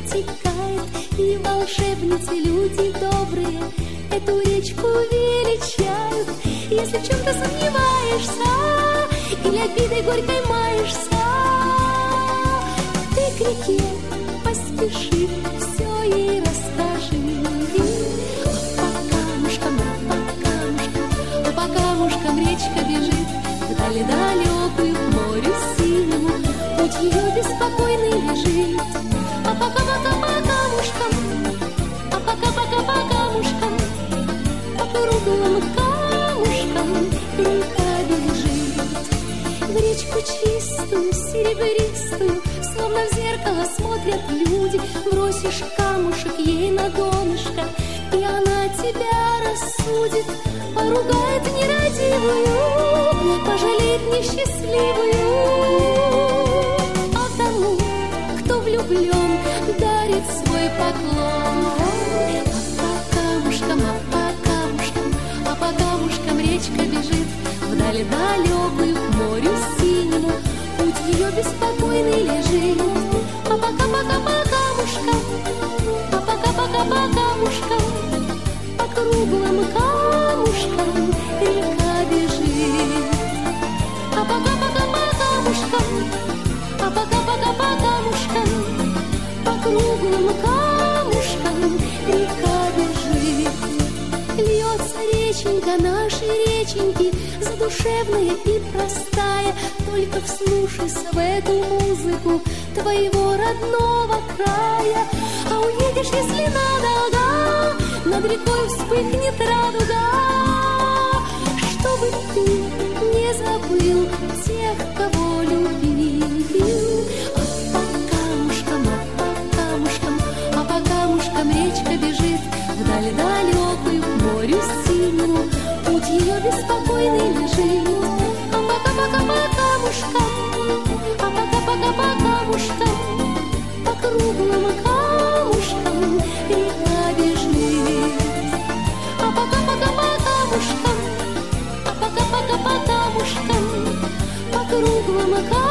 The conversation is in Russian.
протекает, и волшебницы, люди добрые, эту речку величают. Если в чем-то сомневаешься или обидой горькой маешься, ты к реке поспеши, все ей расскажи. А по камушкам речка бежит вдали далекую, к морю синему, путь ее беспокойный лежит. А пока-пока по камушкам, а пока-пока по камушкам, по круглым камушкам река бежит. В речку чистую, серебристую, словно в зеркало смотрят люди. Бросишь камушек ей на донышко, и она тебя рассудит, поругает нерадивую, пожалеет несчастливую. А тому, кто влюблен, дарит свой поклон. А по камушкам речка бежит вдали далекую, к морю синему, путь ее беспокойный лежит. А пока-пока по камушкам, а пока-пока по камушкам, по круглым камушкам река бежит. А пока-пока по камушкам, а пока-пока по камушкам, по круглым камушкам река бежит. Льется реченька нашей реченьки, задушевная и простая, только вслушайся в эту музыку твоего родного края. А уедешь, если надолго, над рекой вспыхнет радуга, чтобы ты не забыл тех, кого любил. А по камушкам речка бежит вдаль далекую, к морю синему, путь ее беспокойный лежит. А пока-пока по камушкам, а пока-пока по камушкам, по круглым камушкам река бежит. А пока-пока по камушкам, а пока-пока по камушкам, по круглым камушкам